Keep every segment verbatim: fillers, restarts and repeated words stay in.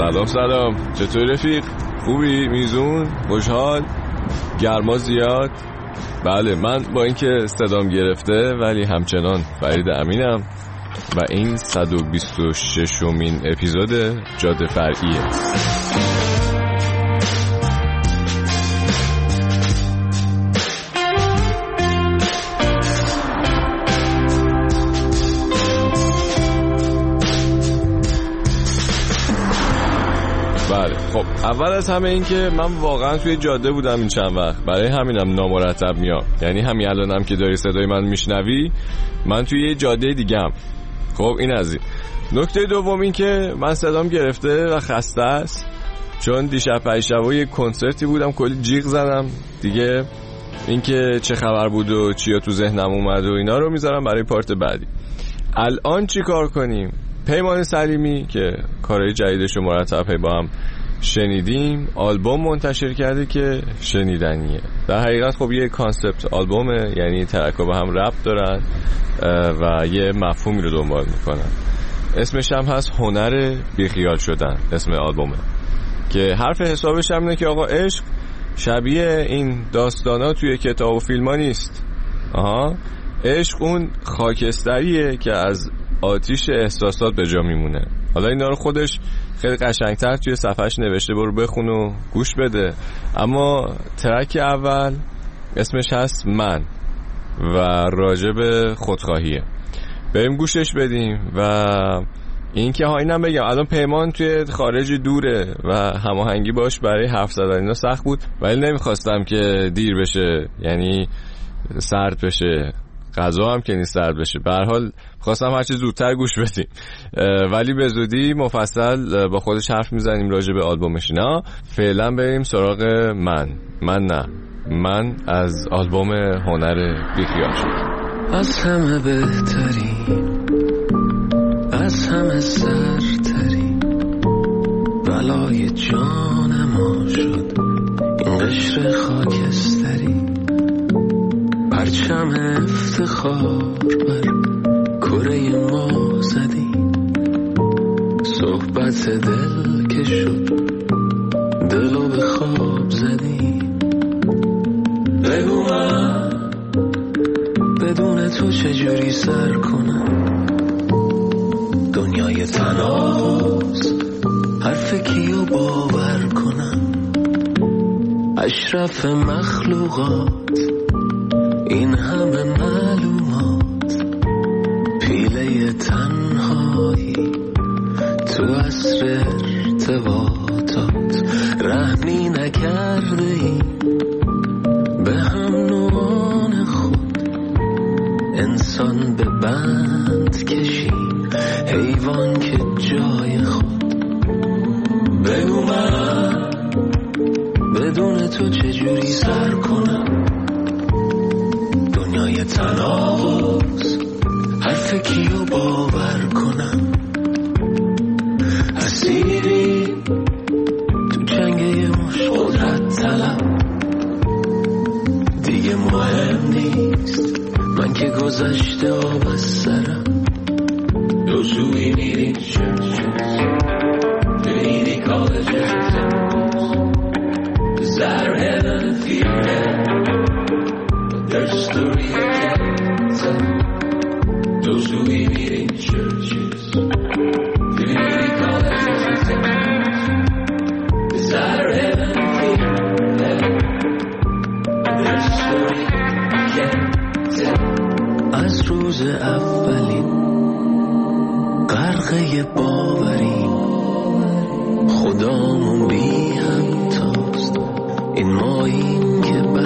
سلام سلام، چطور رفیق؟ خوبی؟ میزون؟ خوشحال؟ گرما زیاد؟ بله، من با اینکه صدام گرفته ولی همچنان فرید امینم و این صد و بیست و ششمین اپیزود جاده فرعیه. بله خب، اول از همه این که من واقعا توی جاده بودم این چند وقت، برای همینم نامرتب میام. یعنی همین الانم که داری صدای من میشنوی، من توی یه جاده دیگه‌ام. خب این از این. نکته دوم این که من صدام گرفته و خسته است، چون دیشب پریشب یه کنسرتی بودم، کلی جیغ زدم دیگه. این که چه خبر بود و چیا تو ذهنم اومد و اینا رو میذارم برای پارت بعدی. الان چی کار کنیم؟ پیمان سلیمی که کارهای جدیدش رو مرتب با هم شنیدیم، آلبوم منتشر کرده که شنیدنیه. در حقیقت خب یه کانسپت آلبومه، یعنی ترک‌ها با هم ربط دارن و یه مفهومی رو دنبال میکنن. اسمش هم هست هنر بیخیال شدن، اسم آلبومه، که حرف حسابش هم اینه که آقا عشق شبیه این داستانا توی کتاب و فیلم ها نیست. آها، عشق اون خاکستریه که از آتیش احساسات به جا میمونه. حالا اینا رو خودش خیلی قشنگتر توی صفحش نوشته، برو بخون و گوش بده. اما ترک اول اسمش هست من و راجع به خودخواهیه. بریم گوشش بدیم. و این که ها اینم بگم، الان پیمان توی خارج دوره و هماهنگی باش برای حرف زدن اینا سخت بود، ولی نمیخواستم که دیر بشه، یعنی سرد بشه، غذا هم که نیست سرد بشه. به هر حال خواستم هرچی زودتر گوش بدیم، ولی به زودی مفصل با خودش حرف میزنیم راجع به آلبومش. اینا فعلا بریم سراغ من من نه من از آلبوم هنر بیخیال شد. از همه بهتری، از همه سرتری، بلای جان ما شد این قشر خاکستری، پرچم افتخار بر کره ما زدی، صحبت دل که شد دلو به خواب زدی. بگو من بدون تو چجوری سر کنم، دنیای تناست حرف کیو باور کنم، اشرف مخلوقات این همه معلومات، پیله تنهایی تو عصر ارتباطات، رحمی نکرده ای به هم نوعان خود، انسان به بند کشیم حیوان که جای خود. بگو من بدون تو چجوری سر کنم، دنیای تناقض حرف کیو باور کنم، اسیری تو جنگه مش قدرت طلب، دیگه مهم نیست من که گذشته آب از سرم. Those who we meet in churches, community colleges and temples, desire heaven and fear hell, but there's a story I can't tell. Those who we meet in churches, community colleges and temples, desire heaven and fear hell, but there's a story I can't tell. از روز اولین غرقه باوریم، خدامون بی همتاست، این ماییم که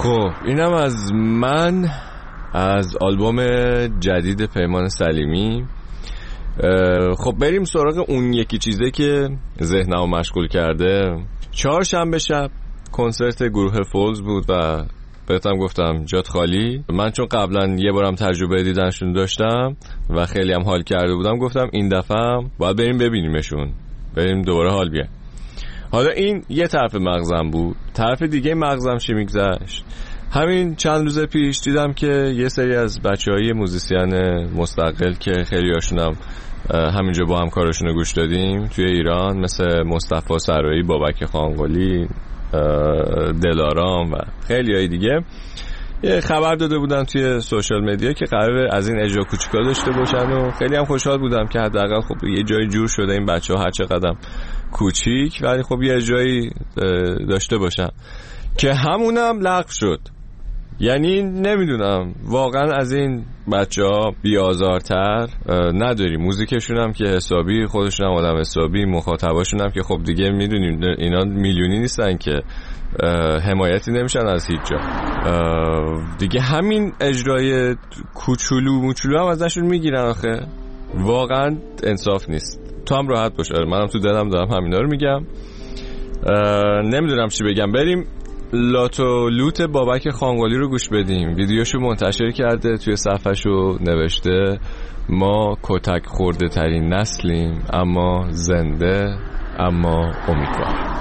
خب اینم از من، از آلبوم جدید پیمان سلیمی. خب بریم سراغ اون یکی چیزه که ذهنمو مشغول کرده. چهارشنبه شب کنسرت گروه فولز بود و بهتم گفتم جات خالی. من چون قبلا یه بارم تجربه دیدنشون داشتم و خیلی هم حال کرده بودم، گفتم این دفعه هم باید بریم ببینیمشون، بریم دوباره حال بیان. حالا این یه طرف مغزم بود. طرف دیگه مغزم چی میگذشت؟ همین چند روز پیش دیدم که یه سری از بچه‌های موزیسین مستقل که خیلی هاشونم همینجا با هم کارشون رو گوش دادیم توی ایران، مثل مصطفی سرایی، بابک خانقلی، دلارام و خیلی های دیگه، یه خبر داده بودن توی سوشال مدیا که قراره از این اجرا کوچیکا داشته باشن و خیلی هم خوشحال بودم که حداقل خب یه جای جور شده این بچه‌ها، هر چقدر کوچیک ولی خب یه اجرایی داشته باشن، که همونم لغو شد. یعنی نمیدونم واقعا از این بچه ها بیازارتر نداری. موزیکشون هم که حسابی، خودشون هم آدم حسابی، مخاطباشون هم که خب دیگه میدونیم اینا میلیونی نیستن که حمایتی نمیشن از هیچ جا دیگه. همین اجرای کوچولو موچولو هم ازشون میگیرن. آخه واقعا انصاف نیست. تو هم راحت باش، منم تو دلم دارم همینا رو میگم. نمیدونم چی بگم. بریم لاتو لوت بابک خانقلی رو گوش بدیم. ویدیوشو منتشر کرده، توی صفحه‌شو نوشته ما کتک خورده ترین نسلیم، اما زنده، اما امیدوار.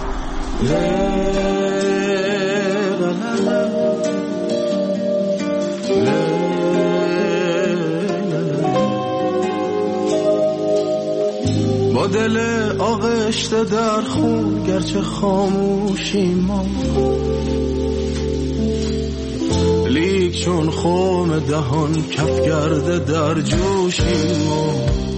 با دل آغشته در خون گرچه خاموشیم ما، لیک چون خم دهان کف گرده در جوشیم ما.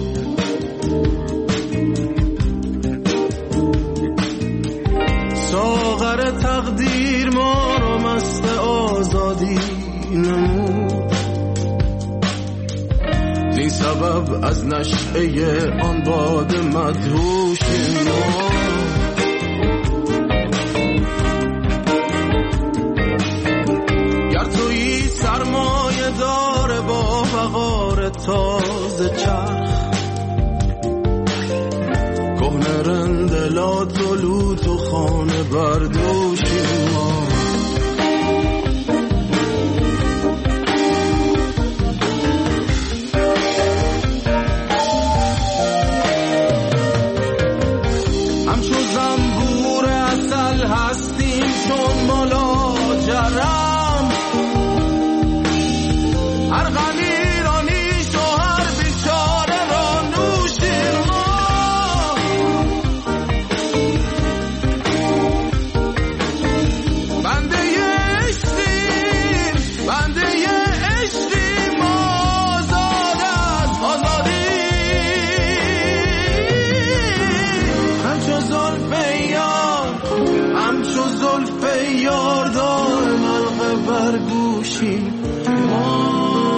ساغر تقدیر ما رو مست آزادی نمود، بی سبب از نشعه آن باد مدهوشیم ما. گر تویی سرمایه داره با وقار تازه چرخ، کهنه رندلات و لوت و خانه بردوشیم ما. هستیم چون ملاجرم، هر غم ایرانیش و هر بیچاره را نوشیم ما. بنده عشقیم، بنده عشقیم، آزاد از آزادی، همچو زلف همچو زلف یار دائم حلقه بر گوشیم ما.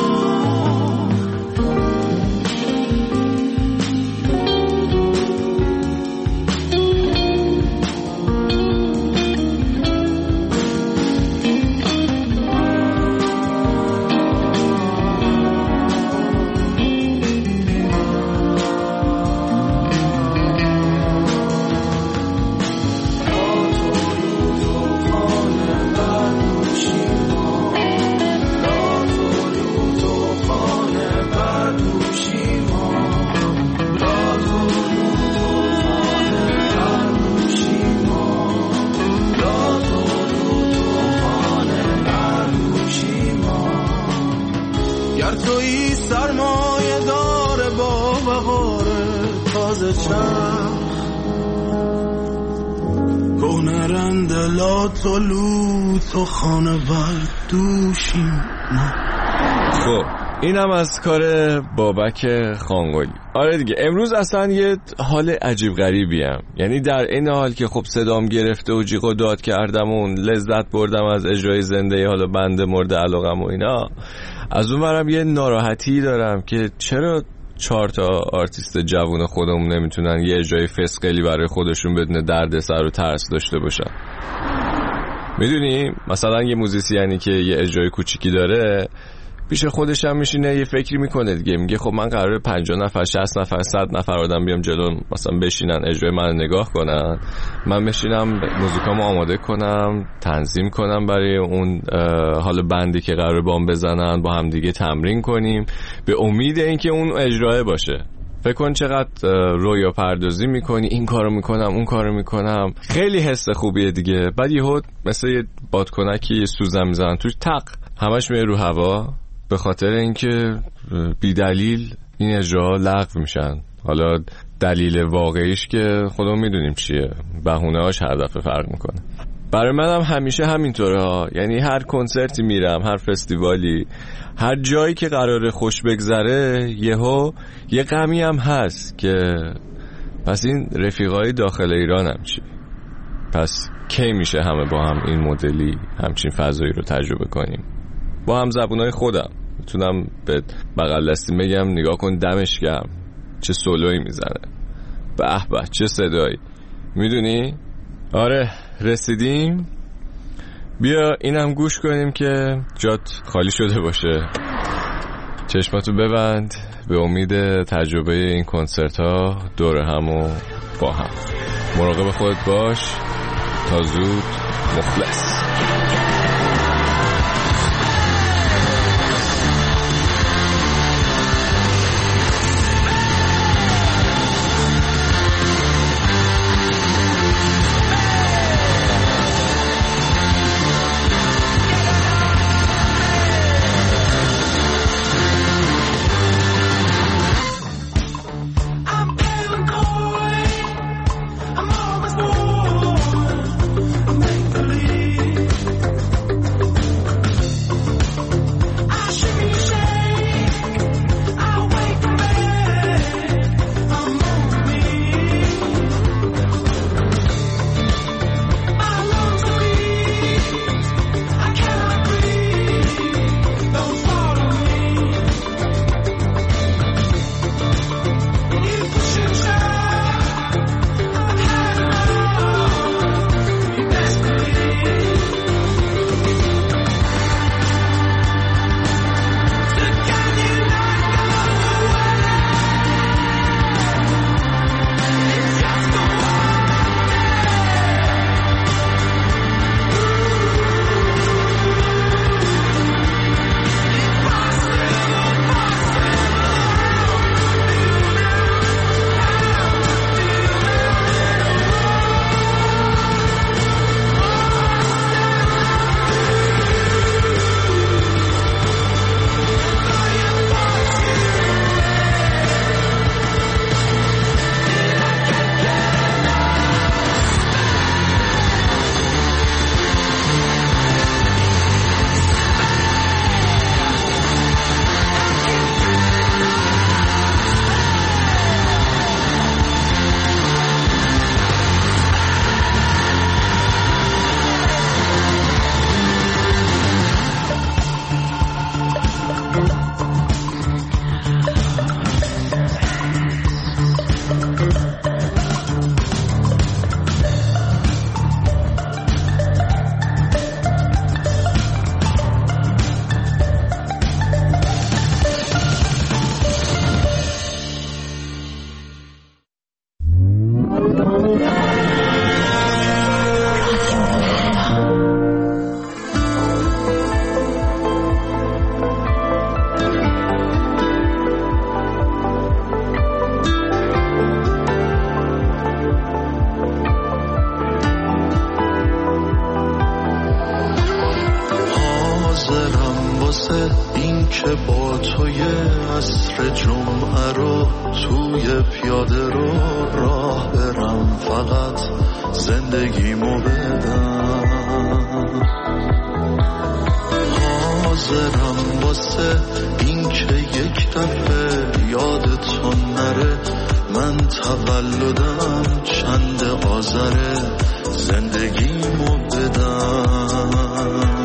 تویی سرمایه داره با وقار تازه چرخ، کهنه رندلات و لوت و خانه بر دوشیم ما. خب اینم از کار بابک خانقلی. آره دیگه امروز اصلا یه حال عجیب غریبیم. یعنی در این حال که خب صدام گرفته و جیغ و داد کردم و لذت بردم از اجرای زنده حالا بنده مورد علاقم و اینا، از اون برم یه ناراحتی دارم که چرا چهار تا آرتیست جوون خودمون نمیتونن یه اجرای فسقلی برای خودشون بدون درد سر و ترس داشته باشن. میدونی مثلا یه موزیسیانی که یه اجرای کوچیکی داره پیش خودش هم میشینه یه فکری میکنه دیگه، میگه خب من قراره پنجاه نفر شصت نفر صد نفر آدم بیام جلو مثلا بشینن اجرای من نگاه کنن، من بشینم موزیکامو آماده کنم، تنظیم کنم برای اون حالا بندی که قراره بام بزنن، با هم دیگه تمرین کنیم به امید اینکه اون اجرای باشه. فکر کن چقدر رویا پردازی میکنی، این کارو میکنم اون کارو میکنم، خیلی حس خوبیه دیگه. بعد یهو مثل یه بادکنکی یه سوزن میزنن توش تق همش میره رو هوا، به خاطر اینکه بی دلیل این اجراها لغو میشن. حالا دلیل واقعیش که خودمون میدونیم چیه، بهونه‌هاش هر دفعه فرق میکنه. برای منم هم همیشه همینطوره ها، یعنی هر کنسرتی میرم، هر فستیوالی، هر جایی که قراره خوش بگذره یهو یه غمی هم هست که پس این رفیقای داخل ایران هم چی؟ پس کی میشه همه با هم این مدلی همچین فضایی رو تجربه کنیم با هم زبونای خودم؟ میتونم به بغل دستی بگم نگاه کن دمش گرم چه سولویی میزنه، به به چه صدایی، میدونی؟ آره رسیدیم، بیا اینم گوش کنیم که جات خالی شده باشه. چشماتو ببند، به امید تجربه این کنسرت ها دور هم و با هم. مراقب خودت باش، تا زود، مخلص. این که با توی عصر جمعه رو توی پیاده رو راه برم، فقط زندگیمو بدم. حاضرم واسه این که یک دفعه یادتون نره من تولدم چند آذره، زندگیمو بدم.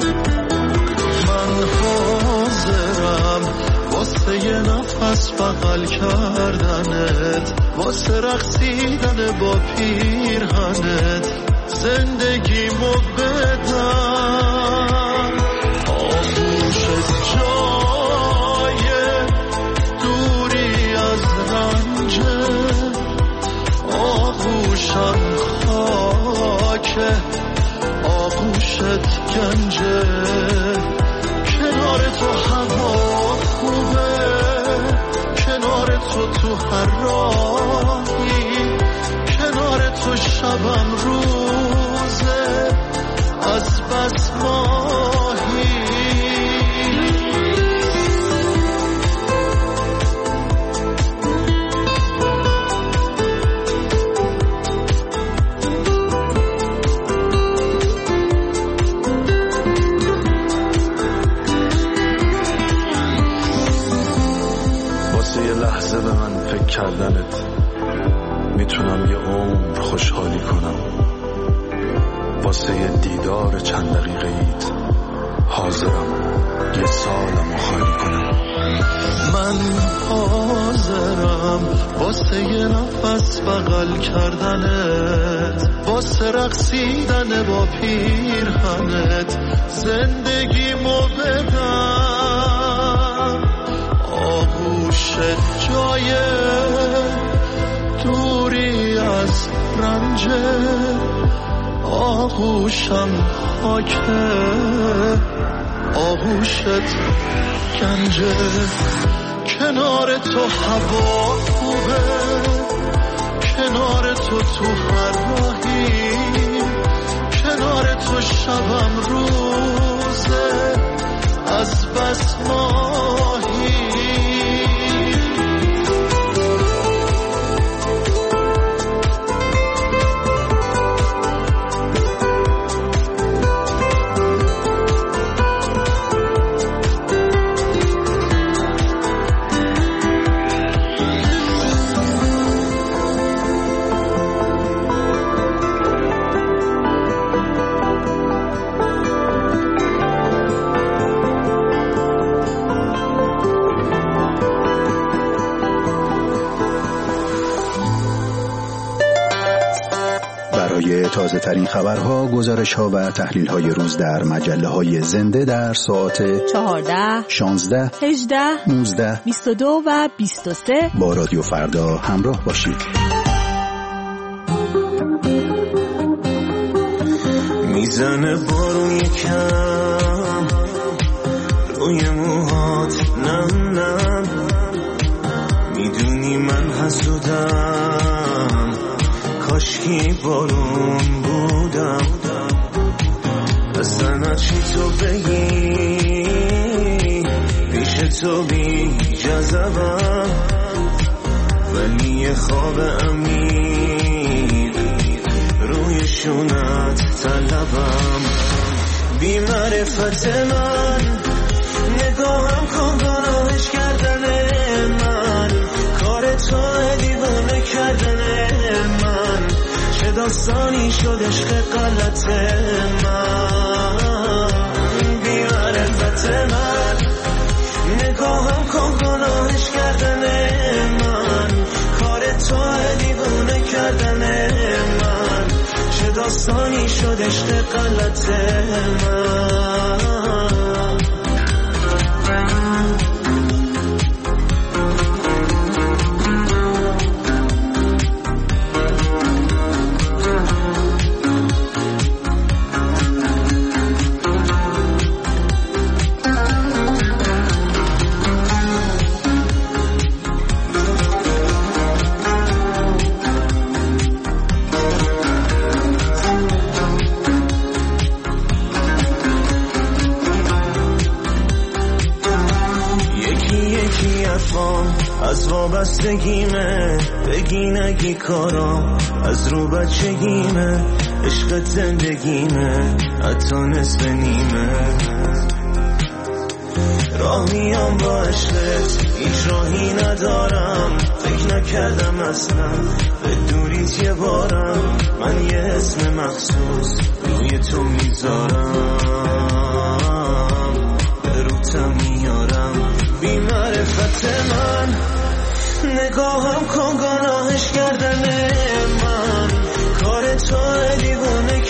واسه یه نفس بغل کردنت، واسه رقصیدن با پیرهنت، زندگیمو بدم. آغوشت جای دوری از رنجه، آغوشم خاکه، آغوشت گنجه. کنار تو هوا خوبه، کنار تو تو هر راهی، کنار تو شبم روزه از بس ماهی. واسه یه لحظه به من فکر کردنت میتونم یه عمر خوشحالی کنم. واسه یه دیدار چند دقیقه ایت حاضرم یه سالمو خالی کنم. من حاضرم واسه یه نفس بغل کردنت، واسه رقصیدن با پیرهنت زندگیمو بدم. آغوشت جای دوری از رنجه، آغوشم خاکه، آغوشت گنجه. کنار تو هوا خوبه، کنار تو تو هر راهی، کنار تو شبم روزه از بس ماهی. تازه ترین خبرها، گزارش ها و تحلیل های روز در مجله های زنده در ساعت چهارده، شانزده، هجده، نوزده، بیست و دو و بیست و سه با رادیو فردا همراه باشید. میزنه بارون یکم روی موهات نم نم، میدونی من حسودم کاشکی بارون بودم. اصلا چی تو بگی پیش تو بی جذبم، ولی یه خواب امید روی شونت طلبم. بی معرفت من نگاهم کن گناهش کردن من، کار تو دیوانه کردن من، چه داستانی شد عشق غلط من. بی معرفت من نگاهم کن گناهش کردن من، کار تو دیوانه کردن من، چه داستانی شد عشق غلط من. از وابستگیمه بگی نگی کارا، از رو بچگیمه عشق زندگیمه حتی نصف نیمه. راه میام با عشقت هیچ راهی ندارم، فکر نکردم اصلا به دوریت یه بارم، من یه اسم مخصوص روی تو میذارم به روتم میارم. بی معرفت من نگاهم کن گناهش کردن من، کار تو دیوانه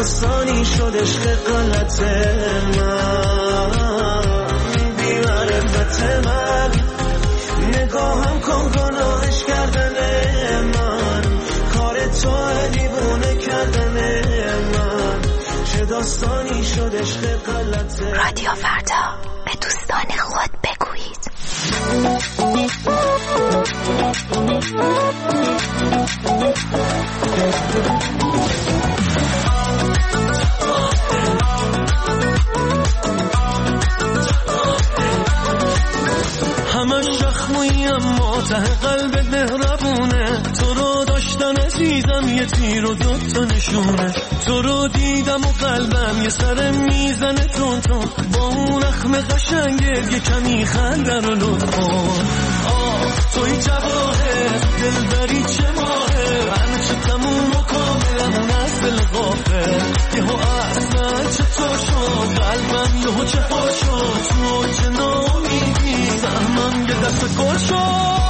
داستانی شد عشق غلط من، بی معرفت من، نگاهم کن گناهش کردن من، کار تو دیوونه کردن من، چه داستانی شد عشق غلط. رادیو فردا، به دوستان خود بگویید. همش شخمویی اما ته قلب مهربونه، تو رو داشتن عزیزم یه تیر و دوتا نشونه، تو رو دیدم و قلبم یه سر میزنه تون تون، با اون اخم قشنگت یه کمی خنده رو لطف کن. آه توی جواهر دلبری چه ماهه، همه چه تموم و کاملمون از دل غافل، یهو اصلا چطور شد قلبم یهو چه ها شد، تو چه نامیدی سهمم یه دست گل شد.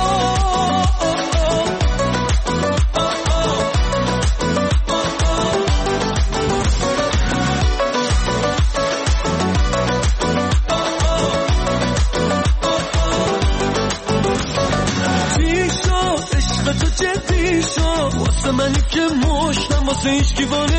جدی شد واسه منی که مشتم واسه هیچ دیوانه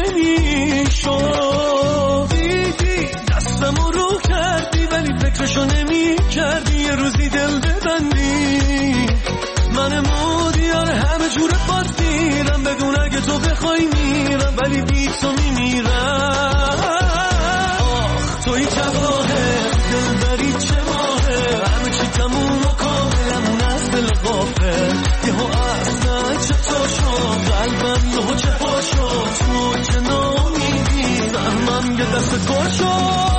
میشد، دیدی دستمو رو کردی ولی فکرشو نمی کردی یه روزی دل ببندی، من مودیار همه جور باد میرم بدون اگه تو بخوای میرم ولی بی تو میمیرم. آخ توی جواهر دلبری چه ماهه، همه چی تموم و کاملمون از دل غافل، یهو اصلا چطور شد قلبم یهو چه ها شد، تو چه نامیدی سهمم یه دست گل شد.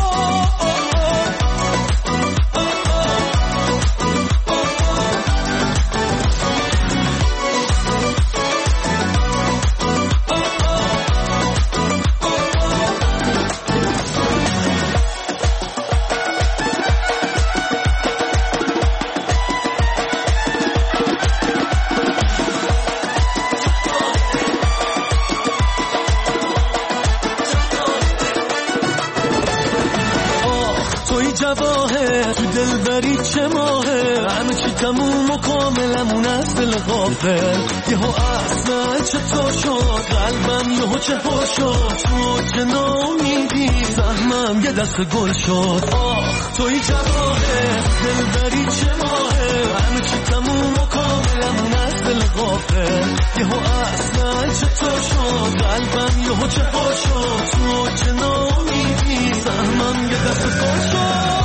تو دلبری چه ماهه، همه چی تموم و کاملمون از دل غافل، یهو اصلا چطور شد قلبم یهو چه ها شد، تو چه نامیدی سهمم یه دست گل شد. آخ توی جواهر دلبری چه ماهه، همه چی تموم و کاملمون از دل غافل، یهو اصلا چطور شد قلبم یهو چه ها شد، تو چه نامیدی سهمم یه دست گل شد.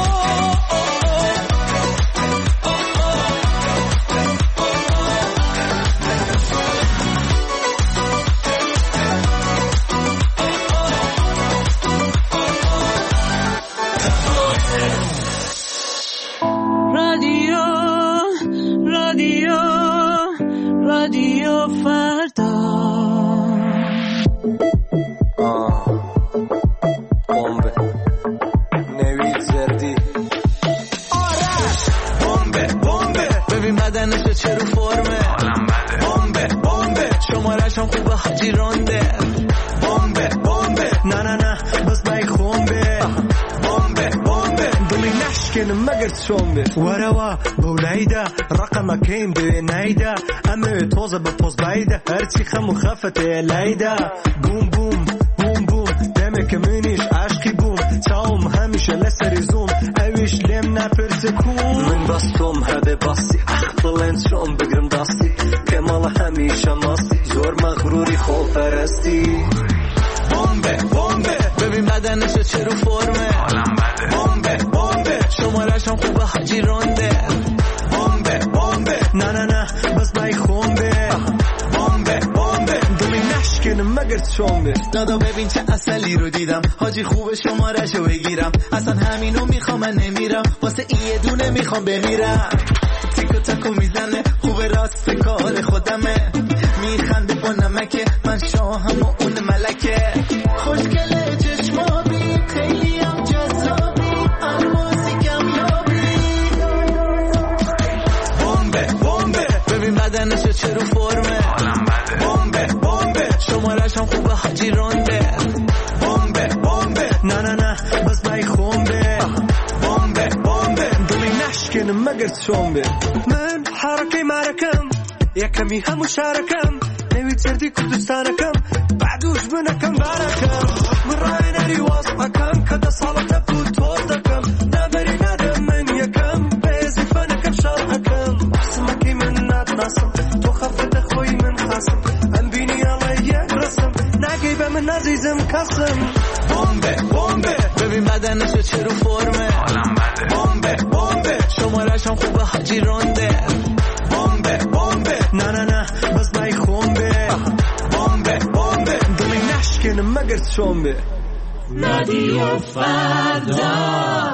وروا بوليدا رقمك كين بنايدا أمي توزة ببوز بايدة هرتي خم وخفة ليدا بوم بوم بوم بوم دمك منيش عشقي بوم تاوم هميشه لسري زوم اويش لمنا برسكون من بستوم هذا باسي أخطلين شوم بقرم داستي كمال هميشه ماسي زور مغروري خوف فرستي بومبه بومبه ببین بدنشو چه رو فرمه بومبه بومبه شمارشم خوبه حاجی رونده بومبه بومبه نه نه نه بس بای خونده بومبه بومبه دمی نشکنم مگر شنبه دادا ببین چه اصلی رو دیدم حاجی خوبه شمارشو بگیرم اصلا همینو میخوام من نمیرم واسه این یه دونه میخوام بمیرم تیکو تاکو میزنه خوبه راست کار خودمه میخنده با نمکه من شاهم و اون ملکه خوشگله چشمابی خیلی هم جذابی الماسی کمیابی بومبه بومبه ببین بدنشو چه رو فرمه بومبه بومبه شمارش هم خوبه حاجی رونده شنبه من حركه معركم یکمی هم مشارکم نمیتردی که دوستانکم بعدوش بنکم برکم من رای نری واسقکم کده سالت بود توز دکم نبری ندم من یکم بیزی فنکم شرحکم بحثمکی من ندناسم تو خفت خوی من خاصم ام بینی الله یک رسم نگی به من عزیزم کسم بومبه بومبه ببین بدنشو چه رو فرمه بومبه بومبه شمارشم خوبه حاجی رونده بومبه بومبه نه نه نه بس بای خونبه بومبه بومبه دلی نشکنم مگر شنبه رادیو فردا